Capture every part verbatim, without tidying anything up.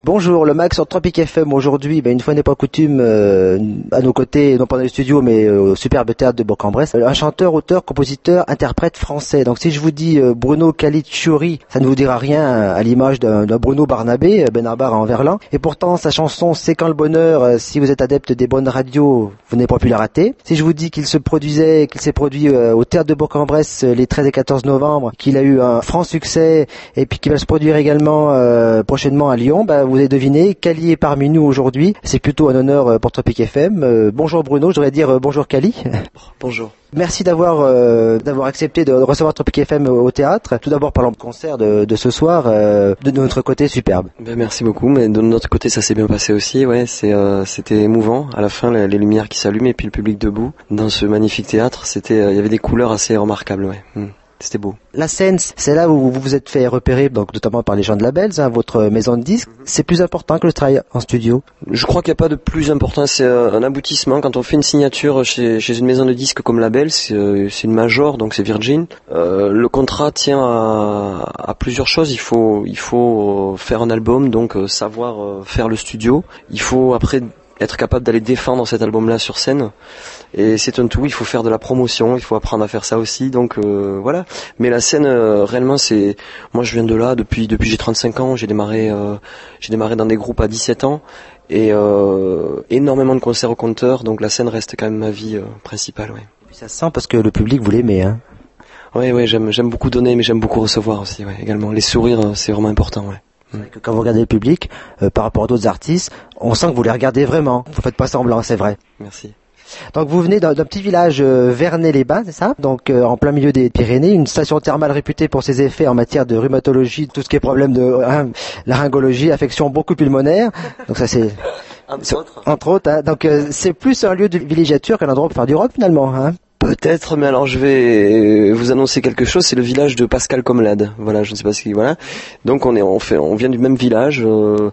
Bonjour, le Max sur Tropic F M aujourd'hui, ben une fois n'est pas coutume, euh, à nos côtés, non pas dans les studios, mais euh, au superbe théâtre de Bourg-en-Bresse, un chanteur, auteur, compositeur, interprète français. Donc si je vous dis euh, Bruno Caligiuri, ça ne vous dira rien à l'image d'un, d'un Bruno Barnabé, Benabar à Enverlan. Et pourtant, sa chanson C'est quand le bonheur, euh, si vous êtes adepte des bonnes radios, vous n'avez pas pu la rater. Si je vous dis qu'il se produisait, qu'il s'est produit euh, au théâtre de Bourg-en-Bresse euh, les treize et quatorze novembre, qu'il a eu un franc succès, et puis qu'il va se produire également euh, prochainement à Lyon, ben, vous avez deviné, Cali est parmi nous aujourd'hui. C'est plutôt un honneur pour Tropic F M. Euh, bonjour Bruno, je devrais dire euh, bonjour Cali. Bonjour. Merci d'avoir euh, d'avoir accepté de recevoir Tropic F M au théâtre. Tout d'abord parlons de concert de, de ce soir, euh, de notre côté superbe. Ben, merci beaucoup, mais de notre côté ça s'est bien passé aussi. Ouais, c'est euh, c'était émouvant. À la fin, les, les lumières qui s'allument et puis le public debout dans ce magnifique théâtre. C'était, il euh, y avait des couleurs assez remarquables. Ouais. Hmm. C'était beau. La scène, c'est là où vous vous êtes fait repérer, donc notamment par les gens de labels, hein, votre maison de disques. C'est plus important que le travail en studio? Je crois qu'il n'y a pas de plus important. C'est un aboutissement. Quand on fait une signature chez, chez une maison de disques comme label, c'est, c'est une major, donc c'est Virgin. Euh, le contrat tient à, à plusieurs choses. Il faut, il faut faire un album, donc euh, savoir euh, faire le studio. Il faut après être capable d'aller défendre cet album-là sur scène. Et c'est un tout, il faut faire de la promotion, il faut apprendre à faire ça aussi, donc euh, voilà. Mais la scène, euh, réellement, c'est... Moi, je viens de là, depuis depuis j'ai trente-cinq ans, j'ai démarré euh, j'ai démarré dans des groupes à dix-sept ans, et euh, énormément de concerts au compteur, donc la scène reste quand même ma vie euh, principale, ouais. Et puis ça se sent parce que le public vous l'aimez, hein. Ouais, ouais, j'aime, j'aime beaucoup donner, mais j'aime beaucoup recevoir aussi, ouais, également. Les sourires, c'est vraiment important, ouais. C'est vrai que quand vous regardez le public, euh, par rapport à d'autres artistes, on sent que vous les regardez vraiment. Vous faites pas semblant, c'est vrai. Merci. Donc vous venez d'un, d'un petit village euh, Vernay-les-Bains, c'est ça? Donc euh, en plein milieu des Pyrénées, une station thermale réputée pour ses effets en matière de rhumatologie, tout ce qui est problème de hein, laryngologie, affection beaucoup pulmonaire. Donc ça c'est entre autres. Entre autres, hein. Donc euh, c'est plus un lieu de villégiature qu'un endroit pour faire du rock finalement, hein. Peut-être, mais alors je vais vous annoncer quelque chose. C'est le village de Pascal Comlade. Voilà, je ne sais pas si voilà. Donc on est, on fait, on vient du même village. Euh,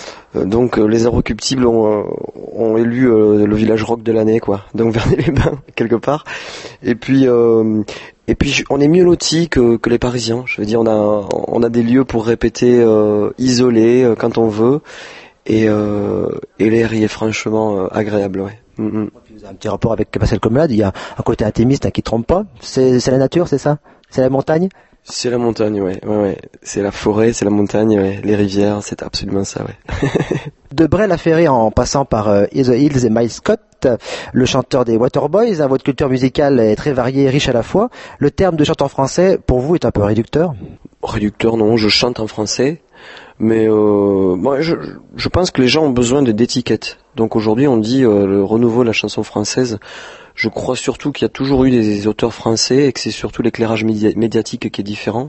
donc euh, les Inrecuptibles ont, ont élu euh, le village rock de l'année, quoi. Donc Vernay-les-Bains quelque part. Et puis, euh, et puis on est mieux lotis que, que les Parisiens. Je veux dire, on a, on a des lieux pour répéter euh, isolés euh, quand on veut. Et, euh, et l'air y est franchement euh, agréable, ouais. Mm-hmm. Vous avez un petit rapport avec Pascal Comlade, il y a un côté intimiste hein, qui trompe pas. C'est, c'est la nature, c'est ça? C'est la montagne? C'est la montagne, ouais, ouais, ouais. C'est la forêt, c'est la montagne, ouais. Les rivières, c'est absolument ça, ouais. De Bray-la-Ferrée en passant par euh, The Hills et Miles Scott, le chanteur des Waterboys, hein, votre culture musicale est très variée et riche à la fois. Le terme de chanteur français, pour vous, est un peu réducteur? Réducteur, non, je chante en français. Mais euh, moi, je, je pense que les gens ont besoin de d'étiquettes. Donc aujourd'hui, on dit euh, le renouveau de la chanson française. Je crois surtout qu'il y a toujours eu des auteurs français et que c'est surtout l'éclairage média- médiatique qui est différent.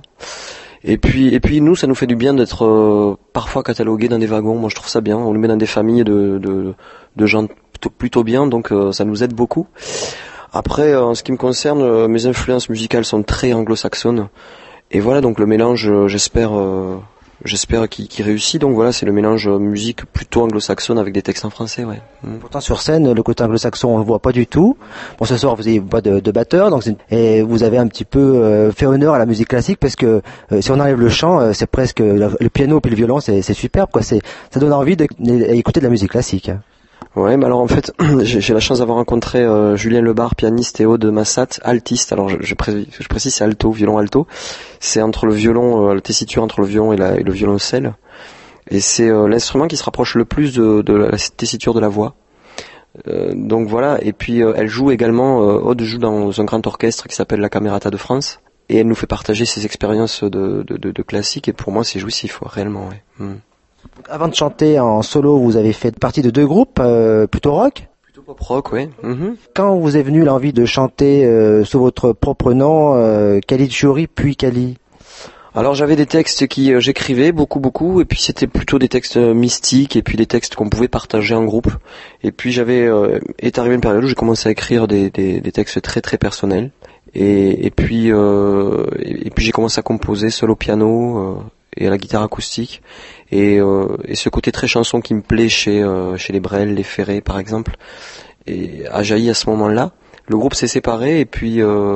Et puis, et puis nous, ça nous fait du bien d'être euh, parfois catalogués dans des wagons. Moi, je trouve ça bien. On le met dans des familles de, de, de gens plutôt, plutôt bien, donc euh, ça nous aide beaucoup. Après, euh, en ce qui me concerne, euh, mes influences musicales sont très anglo-saxonnes. Et voilà, donc le mélange, euh, j'espère... Euh, J'espère qu'il, qu'il réussit, donc voilà, c'est le mélange musique plutôt anglo-saxonne avec des textes en français, ouais. Mm. Pourtant sur scène, le côté anglo-saxon, on le voit pas du tout. Bon, ce soir, vous n'avez pas de, de batteur, donc c'est, et vous avez un petit peu euh, fait honneur à la musique classique, parce que euh, si on enlève le chant, euh, c'est presque le, le piano puis le violon, c'est, c'est superbe, quoi. C'est, ça donne envie de, d'écouter de la musique classique. Hein. Ouais, mais alors en fait, j'ai, j'ai la chance d'avoir rencontré euh, Julien Lebar, pianiste, et Aude Massat, altiste. Alors je, je, précise, je précise, c'est alto, violon alto. C'est entre le violon, euh, la tessiture entre le violon et, la, et le violoncelle. Et c'est euh, l'instrument qui se rapproche le plus de, de la tessiture de la voix. Euh, donc voilà, et puis euh, elle joue également, euh, Aude joue dans un grand orchestre qui s'appelle la Camerata de France. Et elle nous fait partager ses expériences de, de, de, de classique, et pour moi c'est jouissif, ouais, réellement, ouais. Mm. Avant de chanter en solo, vous avez fait partie de deux groupes, euh, plutôt rock? Plutôt pop rock, oui. Mm-hmm. Quand vous est venu l'envie de chanter euh, sous votre propre nom, euh, Caligiuri puis Cali? Alors j'avais des textes qui euh, j'écrivais beaucoup beaucoup, et puis c'était plutôt des textes euh, mystiques, et puis des textes qu'on pouvait partager en groupe. Et puis j'avais euh, est arrivé une période où j'ai commencé à écrire des, des, des textes très très personnels. Et, et puis euh, et, et puis j'ai commencé à composer seul au piano euh, et à la guitare acoustique. Et, euh, et ce côté très chanson qui me plaît chez euh, chez les Brel, les Ferré par exemple, et a jailli à ce moment-là. Le groupe s'est séparé, et puis euh,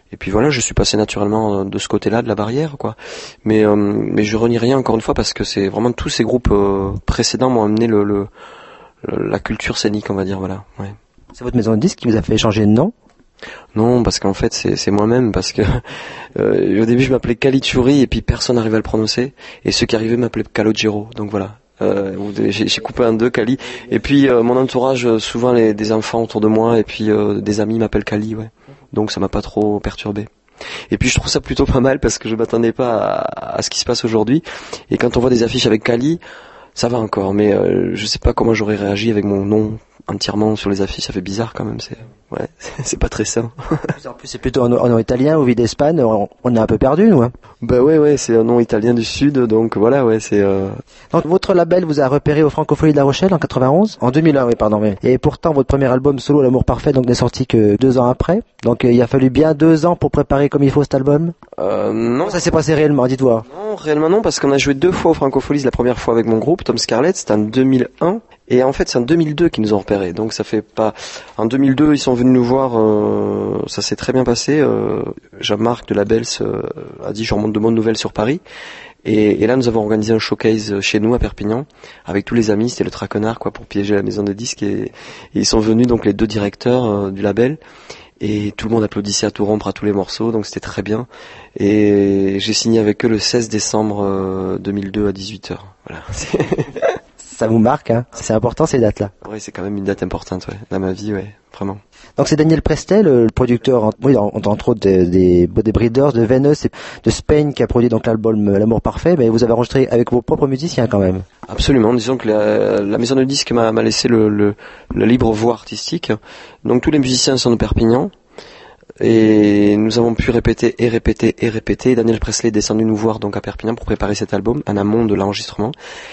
Et puis voilà, je suis passé naturellement de ce côté-là de la barrière, quoi. Mais euh, mais je renie rien encore une fois parce que c'est vraiment tous ces groupes euh, précédents m'ont amené le, le, le la culture scénique, on va dire, voilà. Ouais. C'est votre maison de disque qui vous a fait changer de nom? Non, parce qu'en fait c'est c'est moi-même, parce que euh, au début je m'appelais Caligiuri et puis personne n'arrivait à le prononcer et ceux qui arrivaient m'appelaient Calogero, donc voilà. Euh, j'ai, j'ai coupé un deux Cali et puis euh, mon entourage, souvent les, des enfants autour de moi et puis euh, des amis m'appellent Cali, ouais. Donc ça m'a pas trop perturbé. Et puis je trouve ça plutôt pas mal parce que je m'attendais pas à, à ce qui se passe aujourd'hui. Et quand on voit des affiches avec Cali, ça va encore, mais euh, je sais pas comment j'aurais réagi avec mon nom entièrement sur les affiches, ça fait bizarre quand même, c'est ouais, c'est pas très sain. En plus c'est plutôt un nom italien ou d'Espagne, on, on est un peu perdu nous. Hein. Bah ouais ouais, c'est un nom italien du sud, donc voilà ouais, c'est euh... Donc votre label vous a repéré au Francofolie de La Rochelle en quatre-vingt-onze, en deux mille un oui pardon. Oui. Et pourtant votre premier album solo L'amour parfait donc n'est sorti que deux ans après. Donc euh, il a fallu bien deux ans pour préparer comme il faut cet album. Euh non, ça s'est passé réellement, dites-moi. Non, réellement non, parce qu'on a joué deux fois au Francofolies, la première fois avec mon groupe Tom Scarlett, c'était en deux mille un. Et en fait, c'est en deux mille deux qu'ils nous ont repérés. Donc ça fait pas. En deux mille deux, ils sont venus nous voir. Euh, ça s'est très bien passé. Euh, Jean-Marc de Labels euh, a dit je remonte de bonnes nouvelles sur Paris. Et, et là, nous avons organisé un showcase chez nous à Perpignan avec tous les amis. C'était le traquenard quoi pour piéger la maison de disques. Et, et ils sont venus donc les deux directeurs euh, du label. Et tout le monde applaudissait à tout rompre à tous les morceaux. Donc c'était très bien. Et j'ai signé avec eux le seize décembre euh, deux mille deux à dix-huit heures. Voilà. Ça vous marque, hein. C'est important ces dates-là. Oui, c'est quand même une date importante, ouais, dans ma vie, ouais, vraiment. Donc c'est Daniel Prestel, le producteur, oui, entre autres des, des, des Breeders, de Venus et de Spain, qui a produit donc l'album L'amour parfait, mais vous avez enregistré avec vos propres musiciens quand même. Absolument, disons que la, la maison de disques m'a, m'a laissé le, le, le libre voie artistique. Donc tous les musiciens sont de Perpignan. Et nous avons pu répéter et répéter et répéter. Daniel Prestel est descendu nous voir donc à Perpignan pour préparer cet album, en amont de l'enregistrement.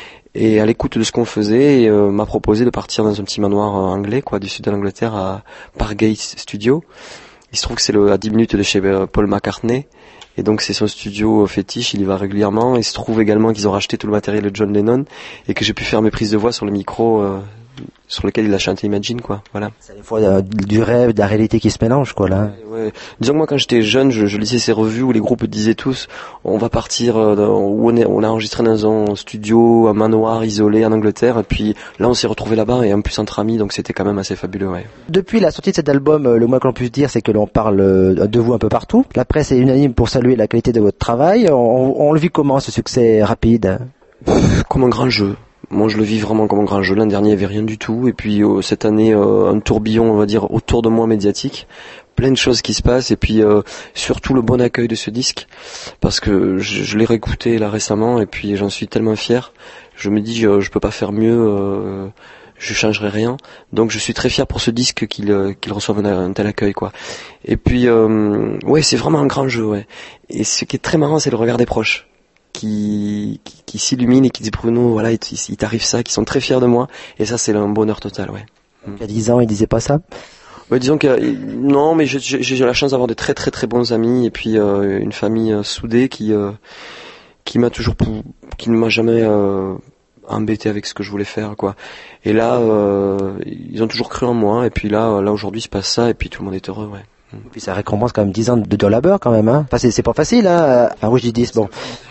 Et à l'écoute de ce qu'on faisait, et, euh, m'a proposé de partir dans un petit manoir euh, anglais, quoi, du sud de l'Angleterre, à Pargate Studio. Il se trouve que c'est le, à dix minutes de chez euh, Paul McCartney. Et donc c'est son studio euh, fétiche, il y va régulièrement. Il se trouve également qu'ils ont racheté tout le matériel de John Lennon et que j'ai pu faire mes prises de voix sur le micro euh, sur lequel il a chanté Imagine, quoi. Voilà. C'est à la fois euh, du rêve, de la réalité qui se mélange, quoi, là. Ouais, ouais. Disons que moi, quand j'étais jeune, je, je lisais ces revues où les groupes disaient tous, on va partir, euh, dans, où on, est, on a enregistré dans un studio, un manoir isolé en Angleterre, et puis là, on s'est retrouvé là-bas, et en plus entre amis, donc c'était quand même assez fabuleux, ouais. Depuis la sortie de cet album, le moins que l'on puisse dire, c'est que l'on parle de vous un peu partout. La presse est unanime pour saluer la qualité de votre travail. On, on le vit comment, ce succès rapide? Pff, comme un grand jeu. Moi, je le vis vraiment comme un grand jeu. L'an dernier, il n'y avait rien du tout. Et puis, euh, cette année, euh, un tourbillon, on va dire, autour de moi médiatique. Plein de choses qui se passent. Et puis, euh, surtout le bon accueil de ce disque. Parce que je, je l'ai réécouté là récemment. Et puis, j'en suis tellement fier. Je me dis, je, je peux pas faire mieux. Euh, je changerai rien. Donc, je suis très fier pour ce disque qu'il, euh, qu'il reçoive un, un tel accueil, quoi. Et puis, euh, ouais, c'est vraiment un grand jeu, ouais. Et ce qui est très marrant, c'est le regard des proches. Qui, qui, qui s'illuminent et qui disent Bruno, voilà, il, il t'arrive ça, qui sont très fiers de moi, et ça c'est un bonheur total, ouais. Il y a dix ans, ils disaient pas ça? Ouais, disons que non, mais j'ai, j'ai, j'ai la chance d'avoir de très très très bons amis et puis euh, une famille euh, soudée qui euh, qui m'a toujours, qui ne m'a jamais euh, embêté avec ce que je voulais faire, quoi. Et là, euh, ils ont toujours cru en moi, et puis là, là aujourd'hui, il se passe ça, et puis tout le monde est heureux, ouais. Et puis ça récompense quand même dix ans de, de labeur quand même, hein. Enfin c'est, c'est pas facile, hein. Enfin oui je dis dix, bon.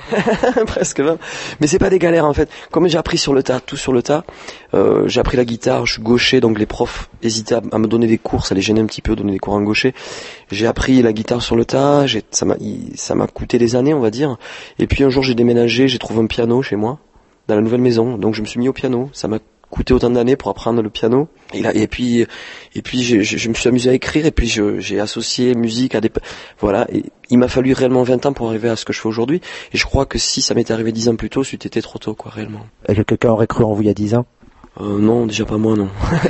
Presque vingt. Mais c'est pas des galères en fait. Comme j'ai appris sur le tas, tout sur le tas, euh, j'ai appris la guitare, je suis gaucher, donc les profs hésitaient à, à me donner des cours, ça les gênait un petit peu, donner des cours en gaucher. J'ai appris la guitare sur le tas, j'ai, ça m'a, ça m'a coûté des années on va dire. Et puis un jour j'ai déménagé, j'ai trouvé un piano chez moi, dans la nouvelle maison, donc je me suis mis au piano, ça m'a coûté autant d'années pour apprendre le piano et là et puis et puis je, je, je me suis amusé à écrire et puis je, j'ai associé musique à des voilà et il m'a fallu réellement vingt ans pour arriver à ce que je fais aujourd'hui et je crois que si ça m'était arrivé dix ans plus tôt c'eût été trop tôt quoi réellement. Et quelqu'un aurait cru en vous il y a dix ans? Euh, non déjà pas moi non.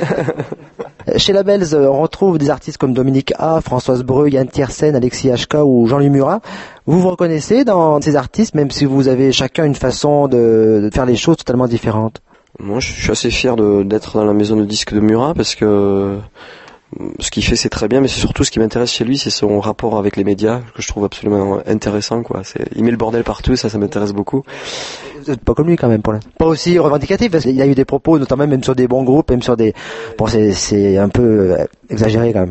Chez Labels, on retrouve des artistes comme Dominique A, Françoise Breu, Yann Tiersen, Alexis H K ou Jean-Louis Murat. Vous vous reconnaissez dans ces artistes même si vous avez chacun une façon de, de faire les choses totalement différentes? Moi, je suis assez fier de, d'être dans la maison de disques de Murat parce que ce qu'il fait, c'est très bien, mais c'est surtout ce qui m'intéresse chez lui, c'est son rapport avec les médias que je trouve absolument intéressant, quoi. C'est, il met le bordel partout, ça, ça m'intéresse beaucoup. Vous êtes pas comme lui, quand même, pour l'instant. Pas aussi revendicatif, parce qu'il y a eu des propos, notamment même sur des bons groupes, même sur des, bon, c'est, c'est un peu exagéré, quand même.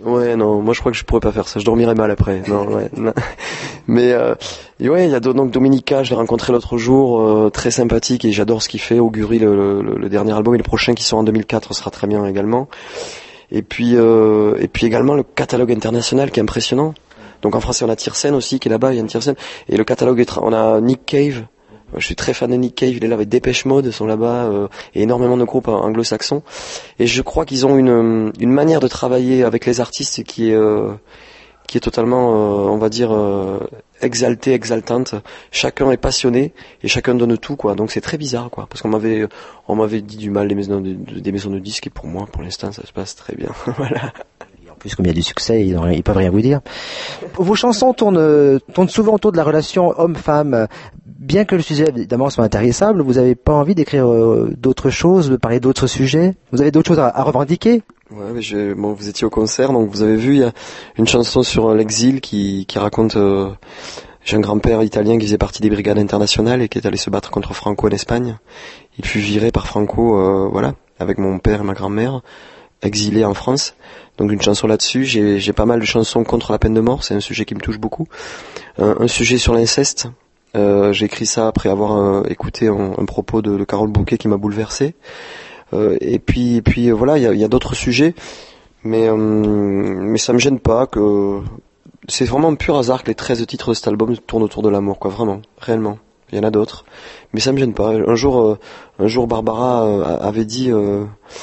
Ouais, non, moi je crois que je pourrais pas faire ça, je dormirais mal après. Non, ouais. Non. Mais euh, et ouais, il y a donc Dominica, je l'ai rencontré l'autre jour, euh, très sympathique et j'adore ce qu'il fait. Augury, le, le, le dernier album et le prochain qui sort en deux mille quatre sera très bien également. Et puis euh, et puis également le catalogue international qui est impressionnant. Donc en français on a Tiersen aussi qui est là-bas, il y a une Tiersen. Et le catalogue, est tra- on a Nick Cave. Je suis très fan de Nick Cave, il est là avec Dépêche Mode, sont là-bas, euh, et énormément de groupes anglo-saxons. Et je crois qu'ils ont une, une manière de travailler avec les artistes qui est, euh, qui est totalement, euh, on va dire, euh, exaltée, exaltante. Chacun est passionné et chacun donne tout, quoi. Donc c'est très bizarre, quoi. Parce qu'on m'avait, on m'avait dit du mal des maisons de, des maisons de disques et pour moi, pour l'instant, ça se passe très bien. Voilà. En plus, comme il y a du succès, ils, ils peuvent rien vous dire. Vos chansons tournent, tournent souvent autour de la relation homme-femme. Bien que le sujet, évidemment, soit intéressable, vous n'avez pas envie d'écrire euh, d'autres choses, de parler d'autres sujets? Vous avez d'autres choses à, à revendiquer? Ouais, mais je, bon, vous étiez au concert, donc vous avez vu, il y a une chanson sur l'exil qui, qui raconte... Euh, j'ai un grand-père italien qui faisait partie des brigades internationales et qui est allé se battre contre Franco en Espagne. Il fut viré par Franco, euh, voilà, avec mon père et ma grand-mère, exilé en France. Donc une chanson là-dessus, j'ai, j'ai pas mal de chansons contre la peine de mort, c'est un sujet qui me touche beaucoup. Un, un sujet sur l'inceste, euh, j'ai écrit ça après avoir euh, écouté un, un propos de, de Carole Bouquet qui m'a bouleversé. Euh, et puis, et puis euh, voilà, il y a, y a d'autres sujets, mais, euh, mais ça me gêne pas que... C'est vraiment un pur hasard que les treize titres de cet album tournent autour de l'amour, quoi, vraiment, réellement. Il y en a d'autres, mais ça me gêne pas. Un jour, euh, un jour Barbara euh, avait dit... Euh,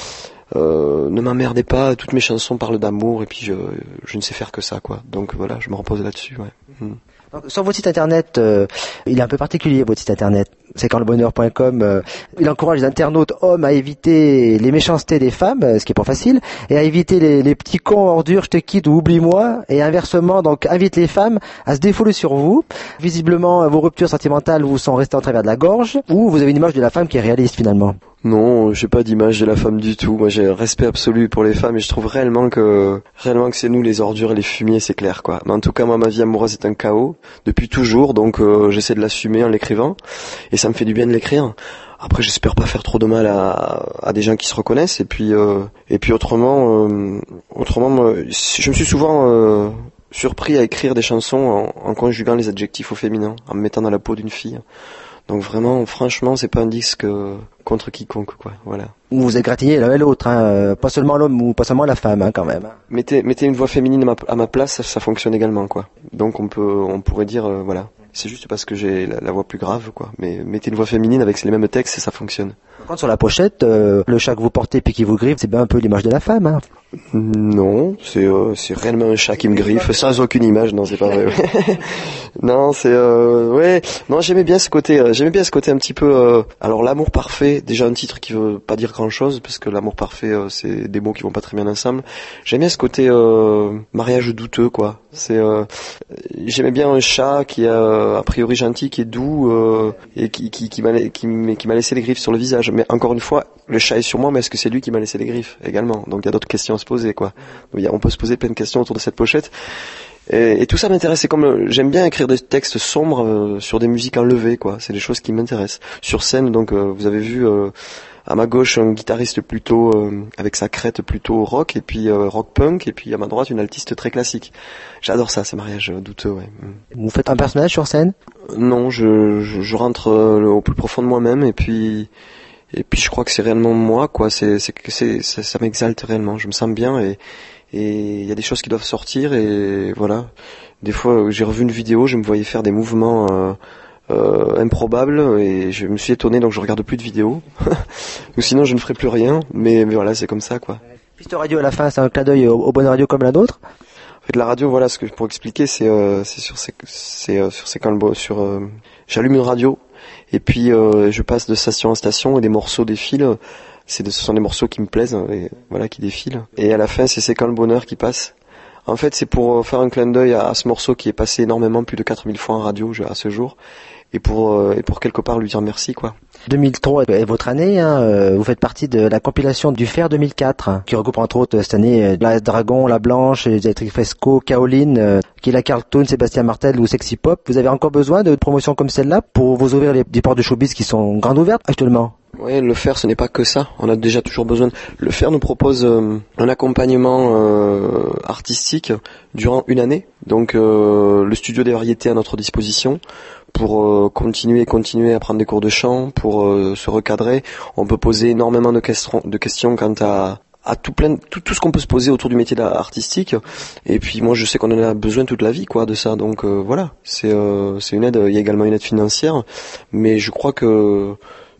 Euh, ne m'emmerdez pas, toutes mes chansons parlent d'amour et puis je, je ne sais faire que ça, quoi. Donc voilà, je me repose là-dessus, ouais. Mm. Donc, sur votre site internet, euh, il est un peu particulier, votre site internet. C'est quand le bonheur point com. Euh, il encourage les internautes hommes à éviter les méchancetés des femmes, euh, ce qui est pas facile, et à éviter les, les petits cons ordures, je te quitte ou oublie-moi, et inversement, donc invite les femmes à se défouler sur vous. Visiblement, vos ruptures sentimentales vous sont restées en travers de la gorge, ou vous avez une image de la femme qui est réaliste finalement. Non, j'ai pas d'image de la femme du tout. Moi, j'ai un respect absolu pour les femmes et je trouve réellement que réellement que c'est nous les ordures et les fumiers, c'est clair, quoi. Mais en tout cas, moi, ma vie amoureuse est un chaos depuis toujours, donc euh, j'essaie de l'assumer en l'écrivant et ça me fait du bien de l'écrire. Après, j'espère pas faire trop de mal à, à des gens qui se reconnaissent et puis euh, et puis autrement, euh, autrement, moi, je me suis souvent euh, surpris à écrire des chansons en, en conjuguant les adjectifs au féminin, en me mettant dans la peau d'une fille. Donc vraiment, franchement, c'est pas un disque euh, contre quiconque, quoi. Voilà. Vous égratignez l'un et l'autre, hein, pas seulement l'homme ou pas seulement la femme, hein, quand même. Mettez, mettez une voix féminine à ma, à ma place, ça, ça fonctionne également, quoi. Donc on peut, on pourrait dire, euh, voilà. C'est juste parce que j'ai la, la voix plus grave, quoi. Mais mettez une voix féminine avec les mêmes textes et ça fonctionne. Quand sur la pochette, euh, le chat que vous portez puis qui vous griffe, c'est bien un peu l'image de la femme, hein. Non, c'est euh, c'est réellement un chat qui me griffe sans aucune image. Non, c'est pas vrai. Non, c'est euh, ouais. Non, j'aimais bien ce côté. Euh, j'aimais bien ce côté un petit peu. Euh, alors l'amour parfait, déjà un titre qui veut pas dire grand chose parce que l'amour parfait, euh, c'est des mots qui vont pas très bien ensemble. J'aime bien ce côté euh, mariage douteux, quoi. C'est euh, j'aimais bien un chat qui est euh, a priori gentil, qui est doux euh, et qui qui qui m'a qui, qui m'a laissé les griffes sur le visage. Mais encore une fois, le chat est sur moi, mais est-ce que c'est lui qui m'a laissé les griffes également? Donc il y a d'autres questions à se poser, quoi. Donc, il y a, on peut se poser plein de questions autour de cette pochette. Et, et tout ça m'intéresse. Comme euh, j'aime bien écrire des textes sombres euh, sur des musiques enlevées, quoi. C'est des choses qui m'intéressent. Sur scène, donc euh, vous avez vu euh, à ma gauche un guitariste plutôt euh, avec sa crête plutôt rock et puis euh, rock punk et puis à ma droite une altiste très classique. J'adore ça, ces mariages euh, douteux, ouais. Vous faites un personnage sur scène? Non, je, je, je rentre euh, au plus profond de moi-même et puis et puis je crois que c'est réellement moi, quoi. C'est c'est c'est ça, ça m'exalte réellement. Je me sens bien et et il y a des choses qui doivent sortir et voilà. Des fois, j'ai revu une vidéo, je me voyais faire des mouvements euh, euh, improbables et je me suis étonné, donc je regarde plus de vidéos. Ou sinon, je ne ferai plus rien. Mais, mais voilà, c'est comme ça, quoi. Piste radio à la fin, c'est un clin d'œil au, au Bonne Radio comme la nôtre. En fait, la radio, voilà, ce que pour expliquer, c'est euh, c'est sur ces c'est euh, sur ces sur euh, j'allume une radio et puis euh, je passe de station en station et des morceaux défilent. C'est de, ce sont des morceaux qui me plaisent et voilà qui défilent. Et à la fin, c'est C'est quand le bonheur qui passe. En fait, c'est pour faire un clin d'œil à, à ce morceau qui est passé énormément, plus de quatre mille fois en radio à ce jour, et pour euh, et pour quelque part lui dire merci, quoi. deux mille trois est votre année, hein, vous faites partie de la compilation du Fer deux mille quatre, hein, qui regroupe entre autres cette année La Dragon, La Blanche, Electric Fresco, Caroline, euh, Killa Carlton, Sébastien Martel ou Sexy Pop. Vous avez encore besoin de promotions comme celle-là pour vous ouvrir les, des portes de showbiz qui sont grandes ouvertes actuellement? Ouais, le faire, ce n'est pas que ça. On a déjà toujours besoin. De... Le faire nous propose euh, un accompagnement euh, artistique durant une année. Donc, euh, le studio des variétés à notre disposition pour euh, continuer, continuer à prendre des cours de chant, pour euh, se recadrer. On peut poser énormément de questions, de questions quant à à tout plein, tout, tout ce qu'on peut se poser autour du métier artistique. Et puis moi, je sais qu'on en a besoin toute la vie, quoi, de ça. Donc euh, voilà, c'est euh, c'est une aide. Il y a également une aide financière, mais je crois que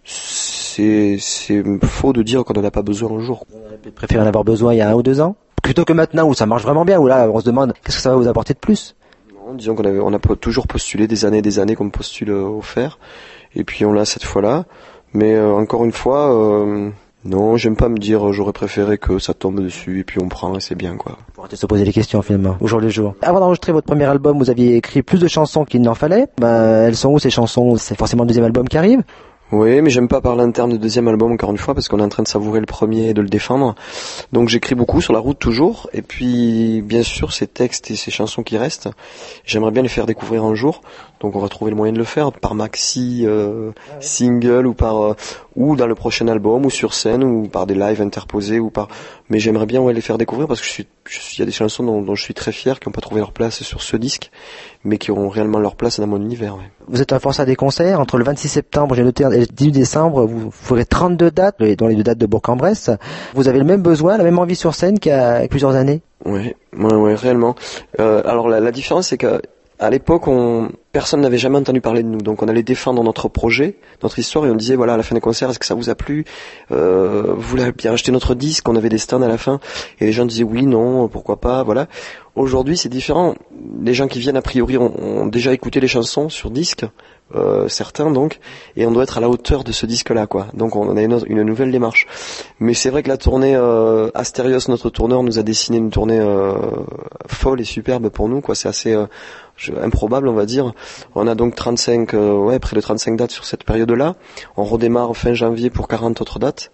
c'est c'est faux de dire qu'on n'en a pas besoin un jour. Vous préférez en avoir besoin il y a un ou deux ans, plutôt que maintenant où ça marche vraiment bien, où là on se demande qu'est-ce que ça va vous apporter de plus. Non, disons qu'on avait, on a toujours postulé des années, et des années qu'on postule au fer, et puis on l'a cette fois-là. Mais euh, encore une fois. Euh, Non, j'aime pas me dire, j'aurais préféré que ça tombe dessus et puis on prend et c'est bien, quoi. Pour arrêter de se poser les questions finalement, au jour le jour. Avant d'enregistrer votre premier album, vous aviez écrit plus de chansons qu'il n'en fallait. Ben, elles sont où ces chansons? C'est forcément le deuxième album qui arrive. Oui, mais j'aime pas parler en termes de deuxième album encore une fois parce qu'on est en train de savourer le premier et de le défendre. Donc j'écris beaucoup sur la route toujours. Et puis bien sûr ces textes et ces chansons qui restent, j'aimerais bien les faire découvrir un jour. Donc on va trouver le moyen de le faire par maxi, euh, single ou par euh, ou dans le prochain album ou sur scène ou par des lives interposés ou par. Mais j'aimerais bien ouais les faire découvrir parce que je suis, je suis, il y a des chansons dont, dont je suis très fier qui n'ont pas trouvé leur place sur ce disque, mais qui auront réellement leur place dans mon univers. Ouais. Vous êtes un forçat des concerts entre le vingt-six septembre, j'ai noté, et le dix-huit décembre. Vous ferez trente-deux dates, dont les deux dates de Bourg-en-Bresse. Vous avez le même besoin, la même envie sur scène qu'il y a plusieurs années. Ouais, ouais, ouais, réellement. Euh, alors la, la différence c'est que à l'époque, on, personne n'avait jamais entendu parler de nous, donc on allait défendre notre projet, notre histoire, et on disait voilà à la fin des concerts, est-ce que ça vous a plu, euh, vous voulez bien acheter notre disque, on avait des stands à la fin, et les gens disaient oui, non, pourquoi pas, voilà. Aujourd'hui, c'est différent. Les gens qui viennent a priori ont, ont déjà écouté les chansons sur disque, euh, certains donc, et on doit être à la hauteur de ce disque-là, quoi. Donc on a une, autre, une nouvelle démarche. Mais c'est vrai que la tournée euh, Astérios, notre tourneur, nous a dessiné une tournée euh, folle et superbe pour nous, quoi. C'est assez euh, improbable, on va dire. On a donc trente-cinq, euh, ouais, près de trente-cinq dates sur cette période-là. On redémarre fin janvier pour quarante autres dates.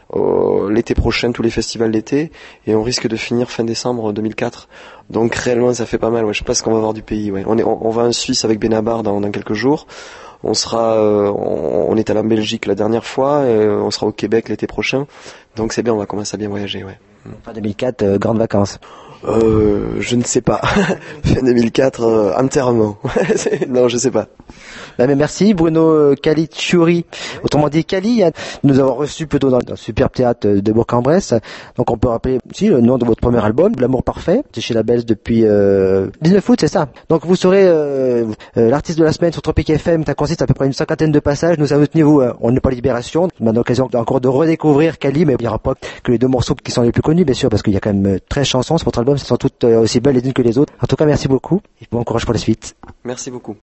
Euh, l'été prochain, tous les festivals d'été, et on risque de finir fin décembre deux mille quatre. Donc réellement, ça fait pas mal. Ouais, je pense qu'on va voir du pays. Ouais. On est, on, on va en Suisse avec Benabar dans, dans quelques jours. On sera, euh, on, on est allé en Belgique la dernière fois. Et on sera au Québec l'été prochain. Donc c'est bien, on va commencer à bien voyager. Ouais. Fin deux mille quatre, euh, grandes vacances. Euh, je ne sais pas. Fin deux mille quatre, euh, enterrement. Non, je sais pas. Bah, mais merci Bruno Caligiuri, autrement dit Cali, hein, nous avons reçu plutôt dans un superbe théâtre de Bourg-en-Bresse. Donc on peut rappeler aussi le nom de votre premier album, L'amour parfait, c'est chez Labels depuis euh, dix-neuf août, c'est ça. Donc vous serez euh, euh, l'artiste de la semaine sur Tropic F M, ça consiste à peu près une cinquantaine de passages. Nous avons tenu vous, euh, on n'est pas Libération, on a l'occasion encore de redécouvrir Cali, mais il n'y aura pas que les deux morceaux qui sont les plus connus, bien sûr, parce qu'il y a quand même treize chansons sur votre album, elles sont toutes euh, aussi belles les unes que les autres. En tout cas, merci beaucoup et bon courage pour la suite. Merci beaucoup.